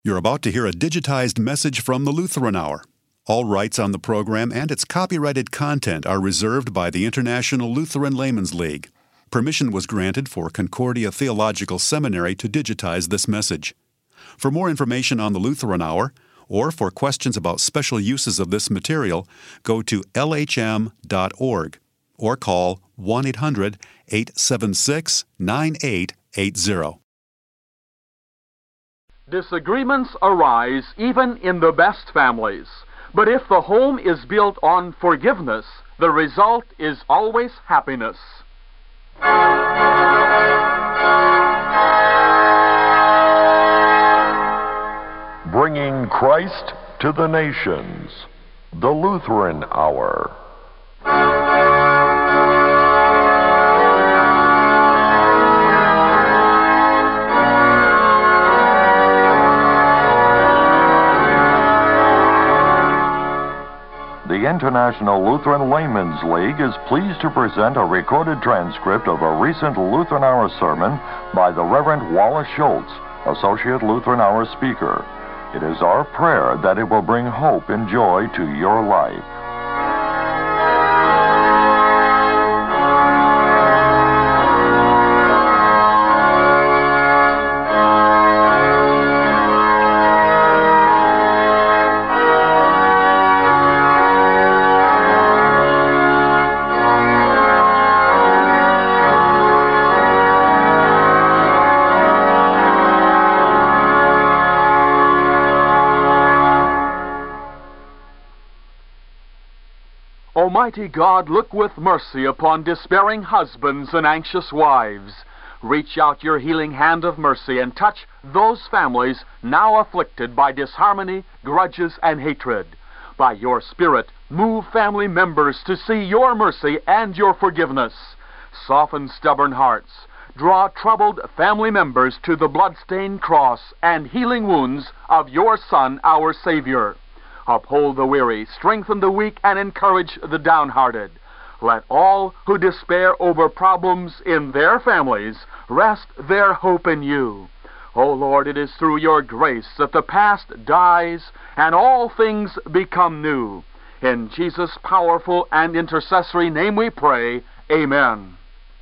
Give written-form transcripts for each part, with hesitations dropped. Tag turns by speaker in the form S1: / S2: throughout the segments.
S1: You're about to hear a digitized message from the Lutheran Hour. All rights on the program and its copyrighted content are reserved by the International Lutheran Laymen's League. Permission was granted for Concordia Theological Seminary to digitize this message. For more information on the Lutheran Hour, or for questions about special uses of this material, go to lhm.org or call 1-800-876-9880.
S2: Disagreements arise even in the best families, but if the home is built on forgiveness, the result is always happiness.
S3: Bringing Christ to the nations, the Lutheran Hour. The International Lutheran Laymen's League is pleased to present a recorded transcript of a recent Lutheran Hour sermon by the Reverend Wallace Schultz, Associate Lutheran Hour speaker. It is our prayer that it will bring hope and joy to your life.
S2: Almighty God, look with mercy upon despairing husbands and anxious wives. Reach out your healing hand of mercy and touch those families now afflicted by disharmony, grudges, and hatred. By your Spirit, move family members to see your mercy and your forgiveness. Soften stubborn hearts. Draw troubled family members to the blood-stained cross and healing wounds of your Son, our Savior. Uphold the weary, strengthen the weak, and encourage the downhearted. Let all who despair over problems in their families rest their hope in you. O Lord, it is through your grace that the past dies and all things become new. In Jesus' powerful and intercessory name we pray. Amen.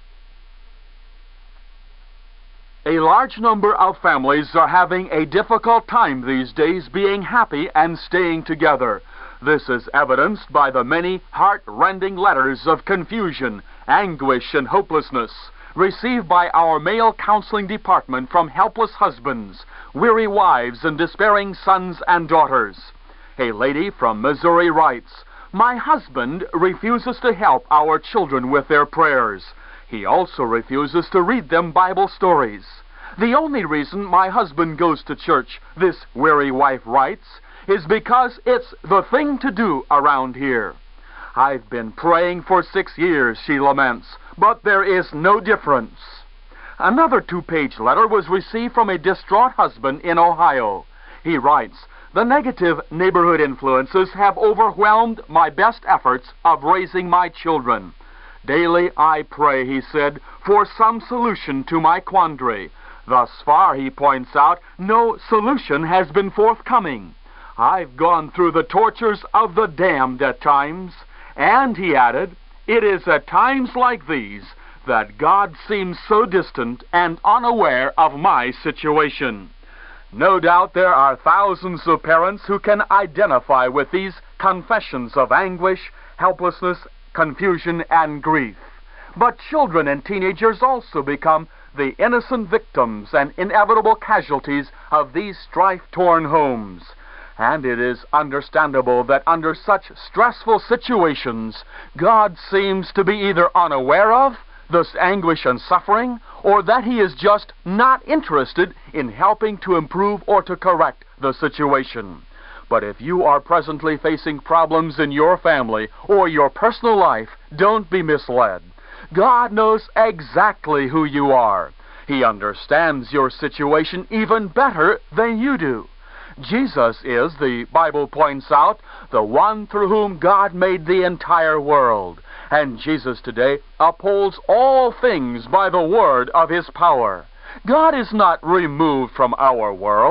S2: A large number of families are having a difficult time these days being happy and staying together. This is evidenced by the many heart-rending letters of confusion, anguish, and hopelessness received by our male counseling department from helpless husbands, weary wives, and despairing sons and daughters. A lady from Missouri writes, "My husband refuses to help our children with their prayers. He also refuses to read them Bible stories. The only reason my husband goes to church," this weary wife writes, "is because it's the thing to do around here. I've been praying for 6 years," she laments, "but there is no difference." Another 2-page letter was received from a distraught husband in Ohio. He writes, "The negative neighborhood influences have overwhelmed my best efforts of raising my children. Daily I pray," he said, "for some solution to my quandary. Thus far," he points out, "no solution has been forthcoming. I've gone through the tortures of the damned at times." And he added, "It is at times like these that God seems so distant and unaware of my situation." No doubt there are thousands of parents who can identify with these confessions of anguish, helplessness, confusion, and grief. But children and teenagers also become the innocent victims and inevitable casualties of these strife-torn homes. And it is understandable that under such stressful situations, God seems to be either unaware of this anguish and suffering, or that He is just not interested in helping to improve or to correct the situation. But if you are presently facing problems in your family or your personal life, don't be misled. God knows exactly who you are. He understands your situation even better than you do. Jesus is, the Bible points out, the one through whom God made the entire world. And Jesus today upholds all things by the word of His power. God is not removed from our world.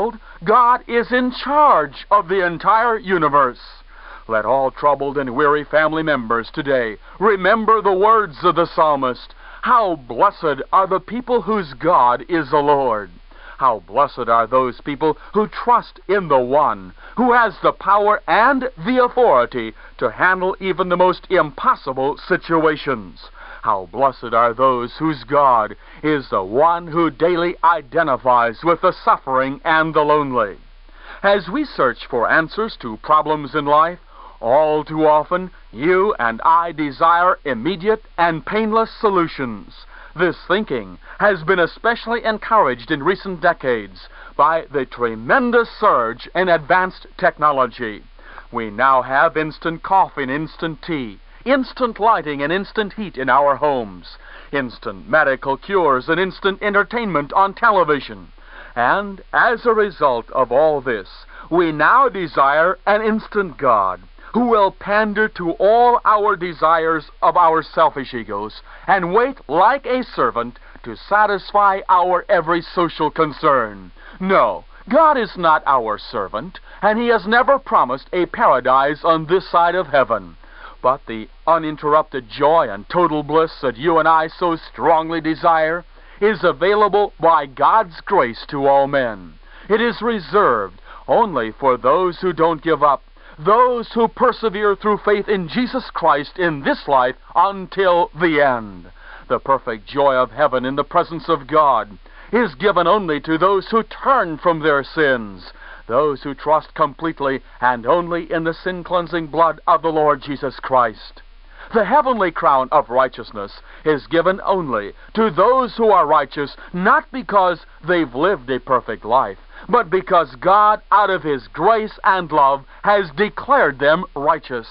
S2: God is in charge of the entire universe. Let all troubled and weary family members today remember the words of the psalmist. How blessed are the people whose God is the Lord. How blessed are those people who trust in the One who has the power and the authority to handle even the most impossible situations. How blessed are those whose God is the One who daily identifies with the suffering and the lonely. As we search for answers to problems in life, all too often you and I desire immediate and painless solutions. This thinking has been especially encouraged in recent decades by the tremendous surge in advanced technology. We now have instant coffee and instant tea, instant lighting and instant heat in our homes, instant medical cures and instant entertainment on television. And as a result of all this, we now desire an instant God who will pander to all our desires of our selfish egos and wait like a servant to satisfy our every social concern. No, God is not our servant, and He has never promised a paradise on this side of heaven. But the uninterrupted joy and total bliss that you and I so strongly desire is available by God's grace to all men. It is reserved only for those who don't give up, those who persevere through faith in Jesus Christ in this life until the end. The perfect joy of heaven in the presence of God is given only to those who turn from their sins, those who trust completely and only in the sin-cleansing blood of the Lord Jesus Christ. The heavenly crown of righteousness is given only to those who are righteous, not because they've lived a perfect life, but because God, out of His grace and love, has declared them righteous.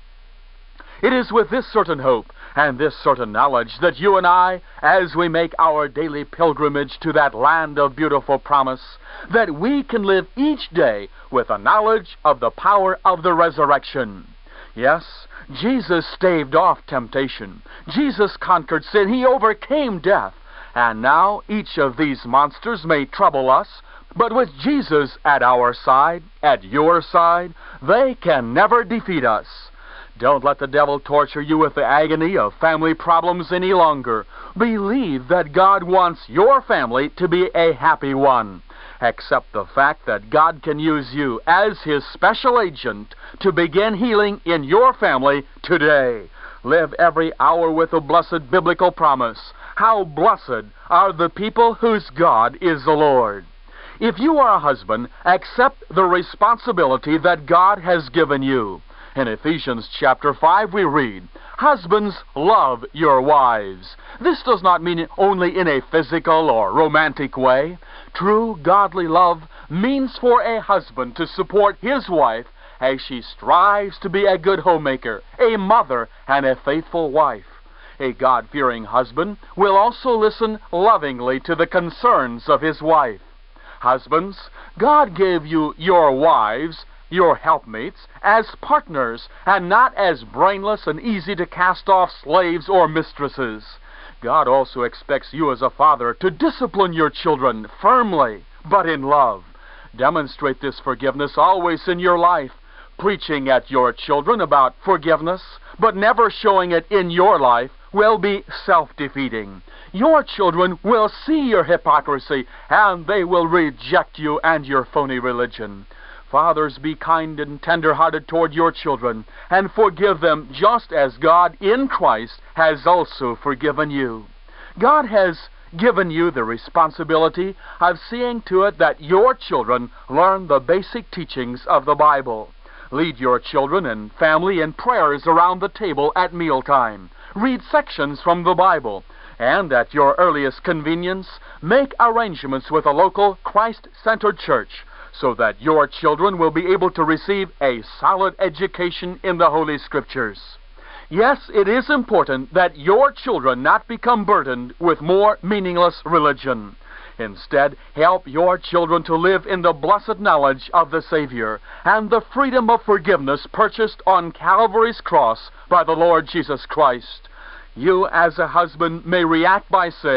S2: It is with this certain hope and this certain knowledge that you and I, as we make our daily pilgrimage to that land of beautiful promise, that we can live each day with a knowledge of the power of the resurrection. Yes, Jesus staved off temptation. Jesus conquered sin. He overcame death. And now each of these monsters may trouble us, but with Jesus at our side, at your side, they can never defeat us. Don't let the devil torture you with the agony of family problems any longer. Believe that God wants your family to be a happy one. Accept the fact that God can use you as His special agent to begin healing in your family today. Live every hour with a blessed biblical promise. How blessed are the people whose God is the Lord. If you are a husband, accept the responsibility that God has given you. In Ephesians chapter 5 we read, "Husbands, love your wives." This does not mean only in a physical or romantic way. True godly love means for a husband to support his wife as she strives to be a good homemaker, a mother, and a faithful wife. A God-fearing husband will also listen lovingly to the concerns of his wife. Husbands, God gave you your wives, your helpmates, as partners, and not as brainless and easy-to-cast-off slaves or mistresses. God also expects you as a father to discipline your children firmly, but in love. Demonstrate this forgiveness always in your life, preaching at your children about forgiveness, but never showing it in your life will be self-defeating. Your children will see your hypocrisy, and they will reject you and your phony religion. Fathers, be kind and tender-hearted toward your children, and forgive them just as God in Christ has also forgiven you. God has given you the responsibility of seeing to it that your children learn the basic teachings of the Bible. Lead your children and family in prayers around the table at mealtime. Read sections from the Bible. And at your earliest convenience, make arrangements with a local Christ-centered church so that your children will be able to receive a solid education in the Holy Scriptures. Yes, it is important that your children not become burdened with more meaningless religion. Instead, help your children to live in the blessed knowledge of the Savior and the freedom of forgiveness purchased on Calvary's cross by the Lord Jesus Christ. You, as a husband, may react by saying,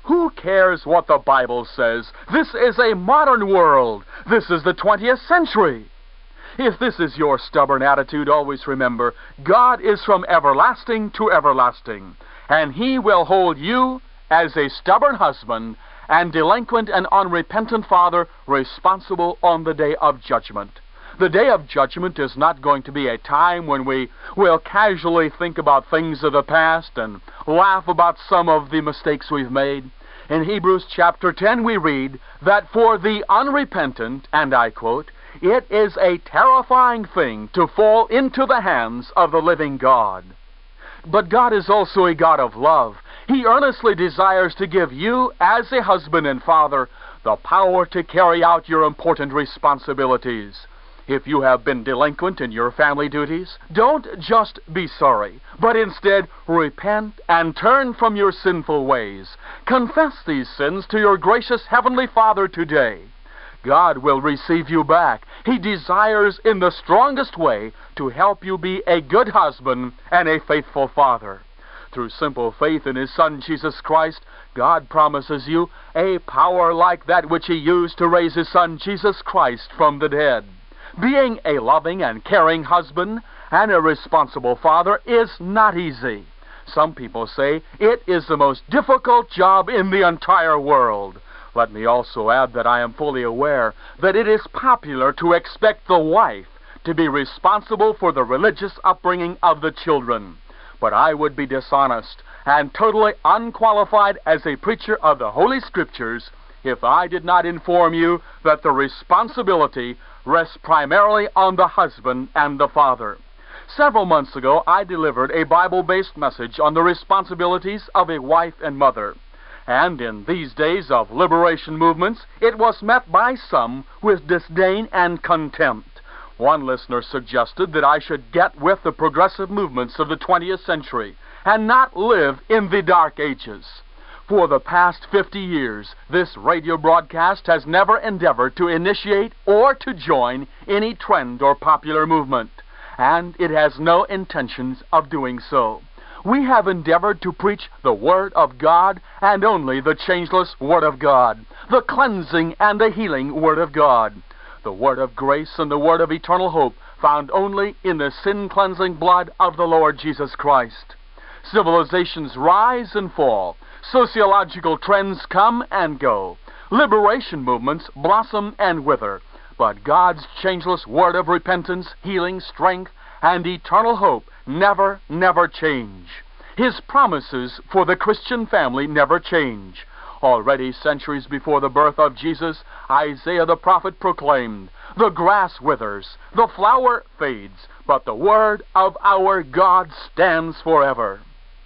S2: Who cares what the Bible says? This is a modern world. This is the 20th century. If this is your stubborn attitude, always remember, God is from everlasting to everlasting, and He will hold you as a stubborn husband and delinquent and unrepentant father responsible on the day of judgment. The day of judgment is not going to be a time when we will casually think about things of the past and laugh about some of the mistakes we've made. In Hebrews chapter 10 we read that for the unrepentant, and I quote, "It is a terrifying thing to fall into the hands of the living God." But God is also a God of love. He earnestly desires to give you, as a husband and father, the power to carry out your important responsibilities. If you have been delinquent in your family duties, don't just be sorry, but instead repent and turn from your sinful ways. Confess these sins to your gracious Heavenly Father today. God will receive you back. He desires in the strongest way to help you be a good husband and a faithful father. Through simple faith in His Son, Jesus Christ, God promises you a power like that which He used to raise His Son, Jesus Christ, from the dead. Being a loving and caring husband and a responsible father is not easy. Some people say it is the most difficult job in the entire world. Let me also add that I am fully aware that it is popular to expect the wife to be responsible for the religious upbringing of the children. But I would be dishonest and totally unqualified as a preacher of the Holy Scriptures if I did not inform you that the responsibility rests primarily on the husband and the father. Several months ago, I delivered a Bible-based message on the responsibilities of a wife and mother. And in these days of liberation movements, it was met by some with disdain and contempt. One listener suggested that I should get with the progressive movements of the 20th century and not live in the Dark Ages. For the past 50 years, this radio broadcast has never endeavored to initiate or to join any trend or popular movement, and it has no intentions of doing so. We have endeavored to preach the Word of God and only the changeless Word of God, the cleansing and the healing Word of God, the Word of grace and the Word of eternal hope found only in the sin-cleansing blood of the Lord Jesus Christ. Civilizations rise and fall. Sociological trends come and go. Liberation movements blossom and wither. But God's changeless word of repentance, healing, strength, and eternal hope never, never change. His promises for the Christian family never change. Already centuries before the birth of Jesus, Isaiah the prophet proclaimed, "The grass withers, the flower fades, but the word of our God stands forever."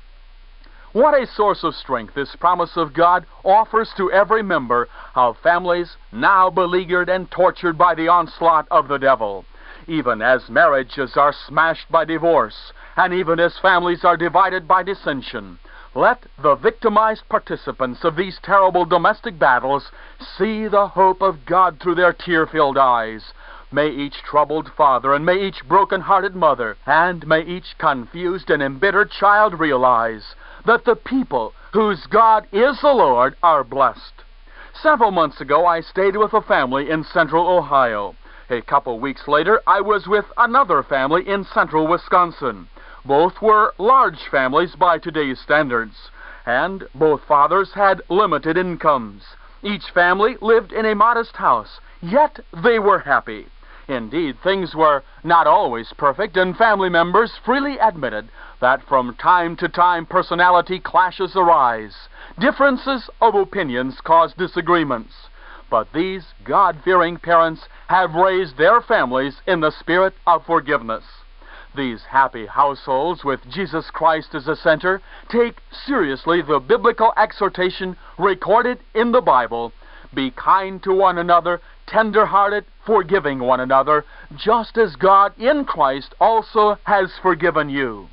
S2: What a source of strength this promise of God offers to every member of families now beleaguered and tortured by the onslaught of the devil. Even as marriages are smashed by divorce, and even as families are divided by dissension, let the victimized participants of these terrible domestic battles see the hope of God through their tear-filled eyes. May each troubled father, and may each broken-hearted mother, and may each confused and embittered child realize that the people whose God is the Lord are blessed. Several months ago, I stayed with a family in central Ohio. A couple weeks later, I was with another family in central Wisconsin. Both were large families by today's standards, and both fathers had limited incomes. Each family lived in a modest house, yet they were happy. Indeed, things were not always perfect, and family members freely admitted that from time to time personality clashes arise. Differences of opinions cause disagreements. But these God-fearing parents have raised their families in the spirit of forgiveness. These happy households with Jesus Christ as a center take seriously the biblical exhortation recorded in the Bible: be kind to one another, tender-hearted, forgiving one another, just as God in Christ also has forgiven you.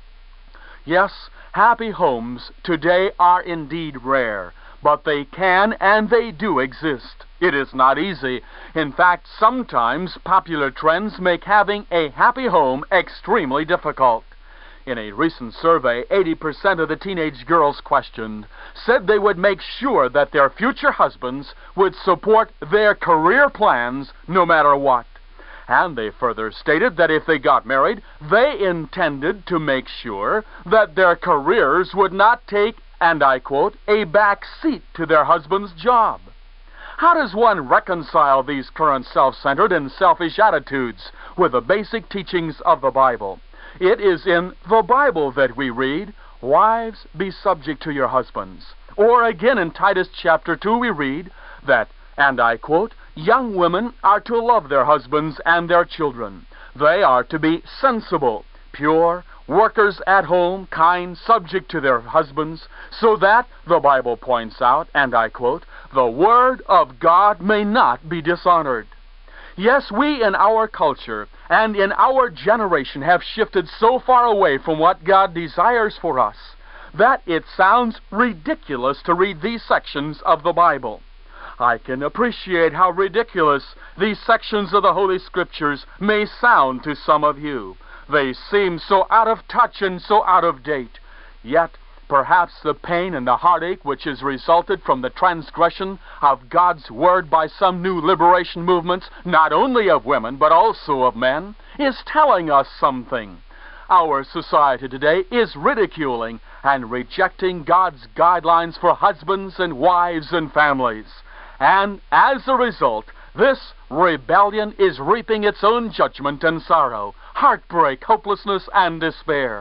S2: Yes, happy homes today are indeed rare, but they can and they do exist. It is not easy. In fact, sometimes popular trends make having a happy home extremely difficult. In a recent survey, 80% of the teenage girls questioned said they would make sure that their future husbands would support their career plans no matter what. And they further stated that if they got married, they intended to make sure that their careers would not take, and I quote, a back seat to their husband's job. How does one reconcile these current self-centered and selfish attitudes with the basic teachings of the Bible? It is in the Bible that we read, "Wives, be subject to your husbands." Or again in Titus chapter 2 we read that, and I quote, "Young women are to love their husbands and their children. They are to be sensible, pure, workers at home, kind, subject to their husbands, so that," the Bible points out, and I quote, "the word of God may not be dishonored." Yes, we in our culture and in our generation have shifted so far away from what God desires for us that it sounds ridiculous to read these sections of the Bible. I can appreciate how ridiculous these sections of the Holy Scriptures may sound to some of you. They seem so out of touch and so out of date. Yet, perhaps the pain and the heartache which has resulted from the transgression of God's Word by some new liberation movements, not only of women but also of men, is telling us something. Our society today is ridiculing and rejecting God's guidelines for husbands and wives and families. And as a result, this rebellion is reaping its own judgment and sorrow, heartbreak, hopelessness, and despair.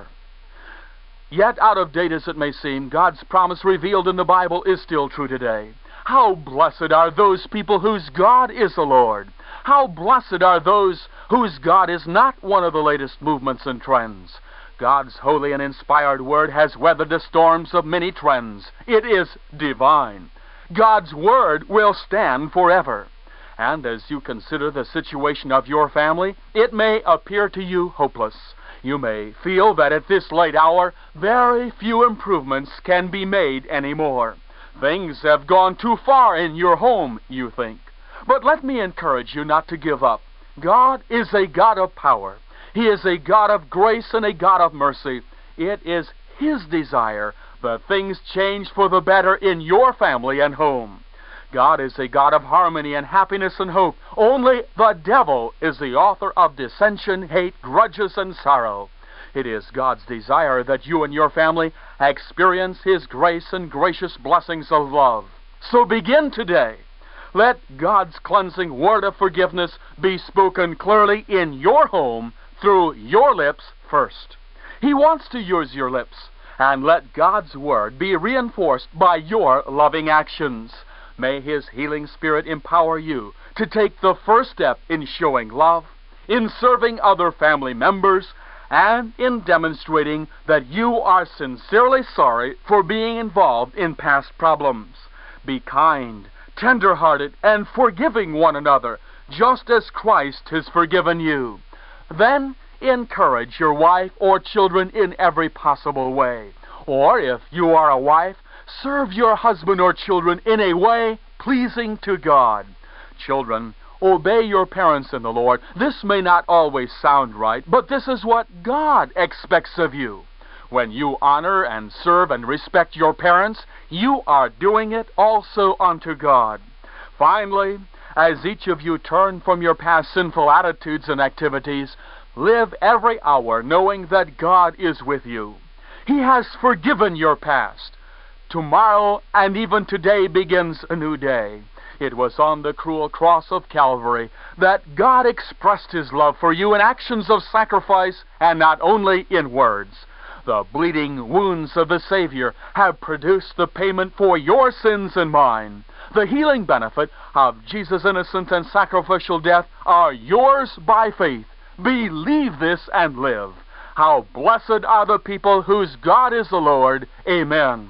S2: Yet, out of date as it may seem, God's promise revealed in the Bible is still true today. How blessed are those people whose God is the Lord. How blessed are those whose God is not one of the latest movements and trends. God's holy and inspired Word has weathered the storms of many trends. It is divine. God's Word will stand forever. And as you consider the situation of your family, it may appear to you hopeless. You may feel that at this late hour, very few improvements can be made anymore. Things have gone too far in your home, you think. But let me encourage you not to give up. God is a God of power. He is a God of grace and a God of mercy. It is His desire that things change for the better in your family and home. God is a God of harmony and happiness and hope. Only the devil is the author of dissension, hate, grudges, and sorrow. It is God's desire that you and your family experience His grace and gracious blessings of love. So begin today. Let God's cleansing word of forgiveness be spoken clearly in your home through your lips first. He wants to use your lips, and let God's word be reinforced by your loving actions. May His healing Spirit empower you to take the first step in showing love, in serving other family members, and in demonstrating that you are sincerely sorry for being involved in past problems. Be kind, tender-hearted, and forgiving one another, just as Christ has forgiven you. Then encourage your wife or children in every possible way. Or if you are a wife, serve your husband or children in a way pleasing to God. Children, obey your parents in the Lord. This may not always sound right, but this is what God expects of you. When you honor and serve and respect your parents, you are doing it also unto God. Finally, as each of you turn from your past sinful attitudes and activities, live every hour knowing that God is with you. He has forgiven your past. Tomorrow and even today begins a new day. It was on the cruel cross of Calvary that God expressed His love for you in actions of sacrifice and not only in words. The bleeding wounds of the Savior have produced the payment for your sins and mine. The healing benefit of Jesus' innocent and sacrificial death are yours by faith. Believe this and live. How blessed are the people whose God is the Lord. Amen.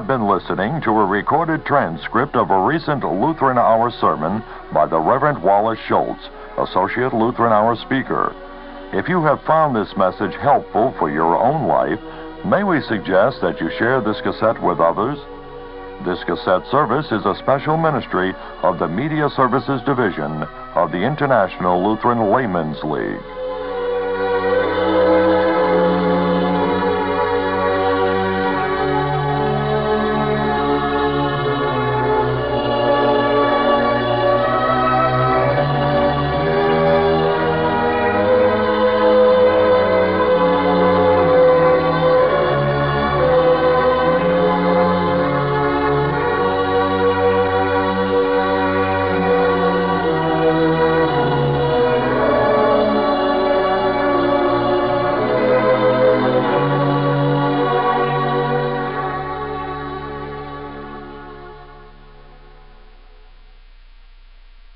S3: have been listening to a recorded transcript of a recent Lutheran Hour sermon by the Reverend Wallace Schultz, Associate Lutheran Hour speaker. If you have found this message helpful for your own life, may we suggest that you share this cassette with others? This cassette service is a special ministry of the Media Services Division of the International Lutheran Laymen's League.